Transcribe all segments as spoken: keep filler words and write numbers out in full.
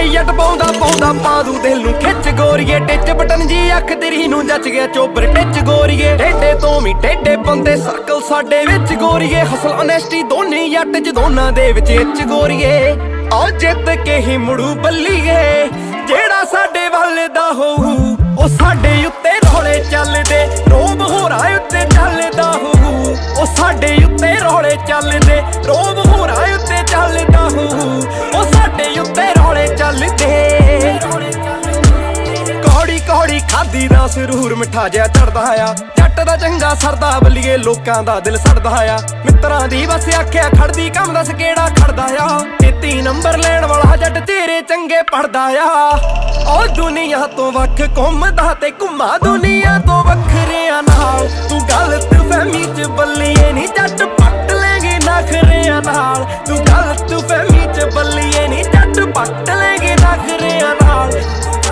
ਜੱਟ ਪਾਉਂਦਾ ਪਾਉਂਦਾ ਪਾਦੂ ਦਿਲ ਨੂੰ ਖਿੱਚ ਗੋਰੀਏ ਟਿੱਚ ਬਟਨ ਜੀ ਅੱਖ ਤੇਰੀ ਨੂੰ ਜੱਚ ਗਿਆ ਚੋਬਰ ਟਿੱਚ ਗੋਰੀਏ ਟੇਡੇ ਤੋਂ ਵੀ ਟੇਡੇ ਬੰਦੇ ਸਰਕਲ ਸਾਡੇ ਵਿੱਚ ਗੋਰੀਏ ਹਸਲ ਓਨੈਸਟੀ ਦੋਨੇ ਜੱਟ ਚ ਦੋਨਾਂ ਦੇ ਵਿੱਚ ਇੱਚ ਗੋਰੀਏ ਆ ਜਿੱਤ ਕੇ ਹੀ ਮੁੜੂ ਬੱਲੀਏ ਜਿਹੜਾ ਸਾਡੇ ਵੱਲ ਦਾ ਹੋਊ ਉਹ ਸਾਡੇ ਉੱਤੇ ਰੌਲੇ ਚੱਲਦੇ ਰੋਬ ਹੋਰਾਂ ਉੱਤੇ ਚੱਲਦਾ ਹੋਊ ਉਹ ਸਾਡੇ ਉੱਤੇ ਰੌਲੇ ਚੱਲਦੇ ਰੋਬ ਹੋਰਾਂ ਉੱਤੇ ਚੱਲਦਾ ਹੋਊ ਉਹ ਸਾਡੇ ਉੱਤੇ ਰੌਲੇ ਚੱਲਦੇ ਕੌੜੀ ਕੌੜੀ ਖਾਦੀ ਦਾ ਸਰੂਰ ਮਿੱਠਾ ਜਿਹਾ ਚੜਦਾ ਆ ਜੱਟ ਦਾ ਚੰਗਾ ਸਰਦਾ ਬੱਲੀਏ ਲੋਕਾਂ ਦਾ ਦਿਲ ਸੜਦਾ ਆ ਮਿੱਤਰਾਂ ਦੀ ਬਸ ਆਖਿਆ ਖੜਦੀ ਕੰਮ ਦੱਸ ਕਿਹੜਾ ਖੜਦਾ ਆ ਤੇਤੀ ਨੰਬਰ ਲੈਣ ਵਾਲਾ ਜੱਟ ਤੇਰੇ ਚੰਗੇ ਪੜਦਾ ਆ ਉਹ ਦੁਨੀਆ ਤੋਂ ਵੱਖ ਘੁੰਮਦਾ ਤੇ ਘੁੰਮਾ ਦੁਨੀਆ ਤੋਂ ਵੱਖਰਿਆਂ ਨਾਲ ਤੂੰ ਗਲਤ ਫਹਿਮੀ ਚ ਬੱਲੀਏ ਨੀ ਜੱਟ ਪੱਟ ਲੈਂਗੇ ਨਖਰਿਆਂ ਨਾਲ ਤੂੰ ਗਲਤ ਫਹਿਮੀ ਚ ਬੱਲੀਏ ਨੀ ਜੱਟ ਪੱਟ ਲੈਂਗੇ ਨਖਰਿਆਂ ਨਾਲ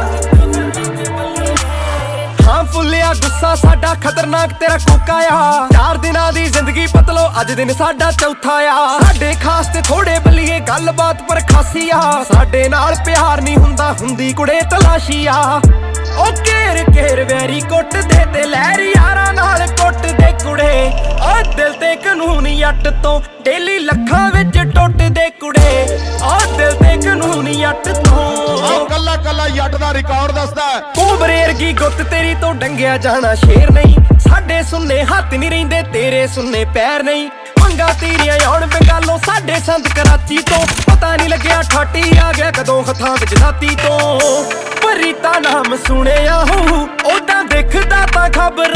ਹਾਂ ਫੁੱਲਿਆ ਗੁੱਸਾ ਸਾਡਾ ਖਤਰਨਾਕ ਤੇਰਾ ਕੋਕਾ ਆ ਚਾਰ ਦਿਨਾਂ ਦੀ ਜ਼ਿੰਦਗੀ ਪਤਲੋ ਅੱਜ ਦਿਨ ਸਾਡਾ ਚੌਥਾ ਆ ਸਾਡੇ ਖਾਸ ਤੇ ਥੋੜੇ ਬੱਲੀਏ ਗੱਲਬਾਤ ਪਰ ਖਾਸੀ ਆ ਸਾਡੇ ਨਾਲ ਪਿਆਰ ਨਹੀਂ ਹੁੰਦਾ ਹੁੰਦੀ ਕੁੜੇ ਤਲਾਸ਼ੀ ਆ ਉਹ ਘੇਰ ਘੇਰ ਵੈਰੀ ਕੁੱਟਦੇ ਤੇ ਲਹਿਰ ਯਾਰਾਂ ਨਾਲ ਕੁੱਟਦੇ ਕੁੜੇ ਆ ਦਿਲ ਤੇ ਕਾਨੂੰਨ ਜੱਟ ਤੋਂ ਡੇਲੀ ਲੱਖਾਂ ਵਿੱਚ ਟੁੱਟਦੇ ਕੁੜੇ ਆ ਦਿਲ ਤੇ ਕਾਨੂੰਨ ਜੱਟ ਤੋਂ ਕੱਲਾ ਕੱਲਾ ਜੱਟ ਦਾ ਰਿਕਾਰਡ ਦੱਸਦਾ ਕੋਬਰੇ ਵਰਗੀ ਗੁੱਤ ਤੇਰੀ ਤੋਂ ਡੰਗਿਆ ਜਾਣਾ ਸ਼ੇਰ ਨਹੀਂ ਸਾਡੇ ਸੁੰਨੇ ਹੱਥ ਨਹੀਂ ਰਹਿੰਦੇ ਤੇਰੇ ਸੁੰਨੇ ਪੈਰ ਨਹੀਂ ਮੰਗਾ ਤੇਰੀਆਂ ਆਉਣ ਬੰਗਾਲੋਂ ਸਾਡੇ ਸੰਤ ਕਰਾਚੀ ਤੋਂ ਪਤਾ ਨਹੀਂ ਲੱਗਿਆ ਠਾਟੀ ਆ ਗਿਆ ਕਦੋਂ ਹੱਥਾਂ ਵਿੱਚ ਦਾਤੀ ਤੋਂ ਪਰੀਤਾ ਨਾਮ ਸੁਣਿਆ ਹੋ ਉਦਾਂ ਦੇਖਦਾ ਤਾਂ ਖਬਰ